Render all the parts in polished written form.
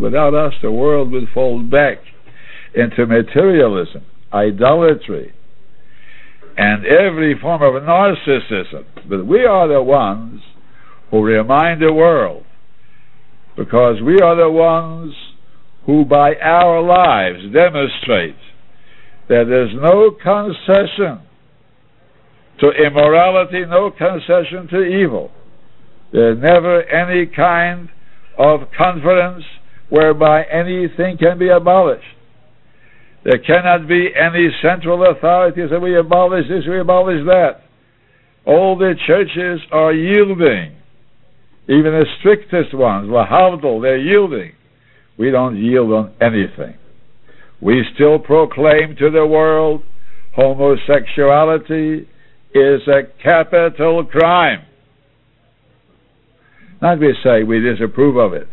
Without us, the world would fall back into materialism, idolatry, and every form of narcissism. But we are the ones who remind the world, because we are the ones who by our lives demonstrate that there's no concession to immorality, no concession to evil. There's never any kind of conference whereby anything can be abolished. There cannot be any central authority that we abolish this, we abolish that. All the churches are yielding. Even the strictest ones, lahavdil, they're yielding. We don't yield on anything. We still proclaim to the world homosexuality is a capital crime. Not we say we disapprove of it.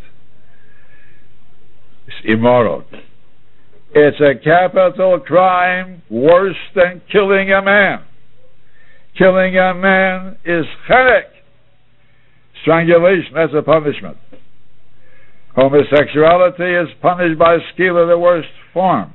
It's immoral. It's a capital crime worse than killing a man. Killing a man is chenek. Strangulation, that's a punishment. Homosexuality is punished by skila, the worst form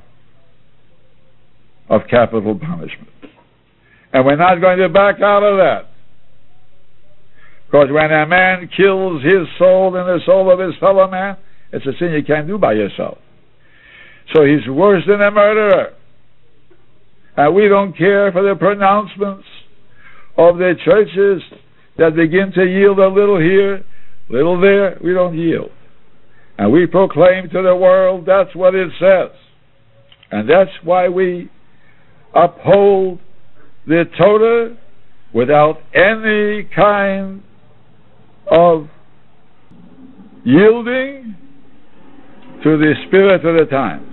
of capital punishment. And we're not going to back out of that. Because when a man kills his soul and the soul of his fellow man, it's a sin you can't do by yourself. So he's worse than a murderer. And we don't care for the pronouncements of the churches that begin to yield a little here, little there. We don't yield. And we proclaim to the world that's what it says. And that's why we uphold the Torah without any kind of yielding to the spirit of the time.